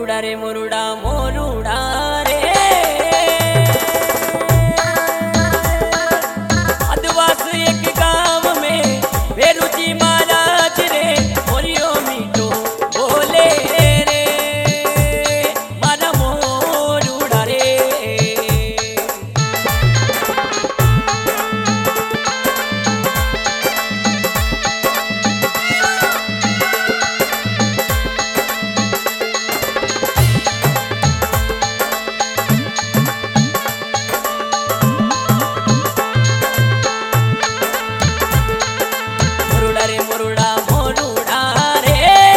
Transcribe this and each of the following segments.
मुरुड़ा रे मुरुड़ा मोरुड़ा रे आदिवास एक गांव में भेरुजी महाराज रे मोरियो मीठो बोले रे मारा मोरुड़ा रे। मुरुड़ा मोरुड़ा रे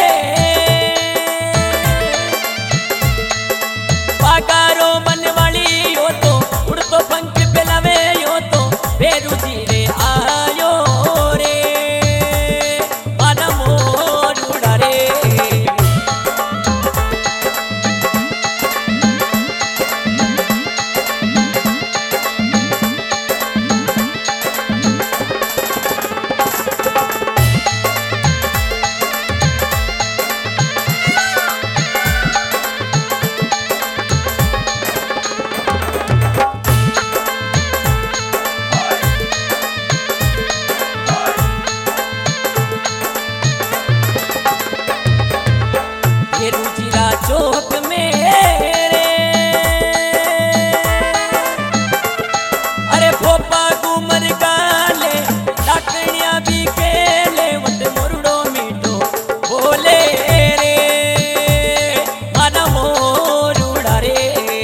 पागारो मनवाली यो तो उड़तो पंख पेलावे यो तो भेरुजी रे आयो रे मारा मोरुड़ा रे। भेरुजीरा चौक में रे अरे भोपा घूमर गाले लाकड़ियां भी खेले वट मोरुड़ो मीठो बोले रे मारा मोरुड़ा रे।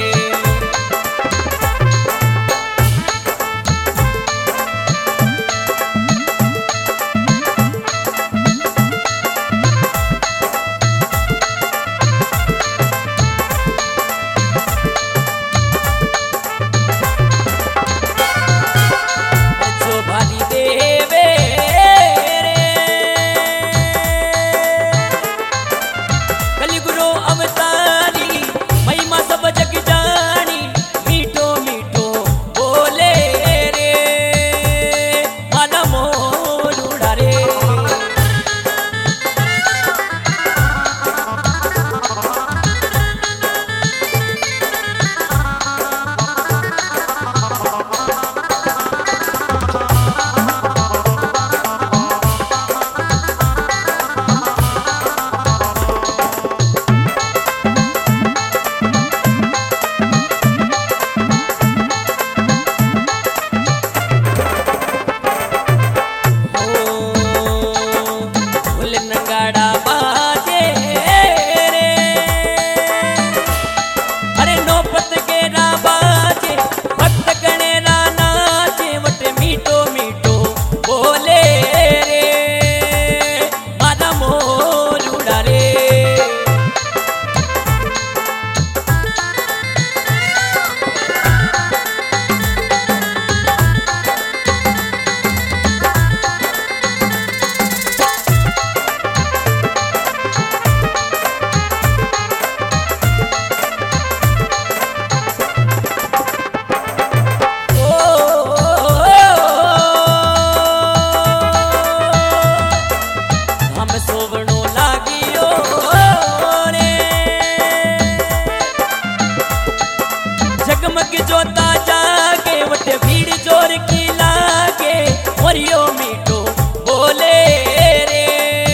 जगमग जोता जागे वटे भीड़ जोर की लागे मोरियो मीठो बोले रे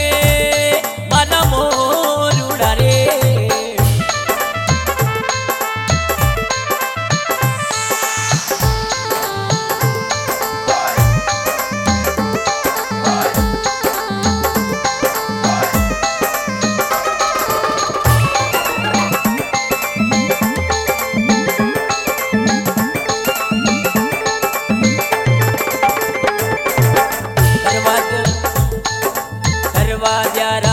मारा मोरुड़ा रे। दरवाजा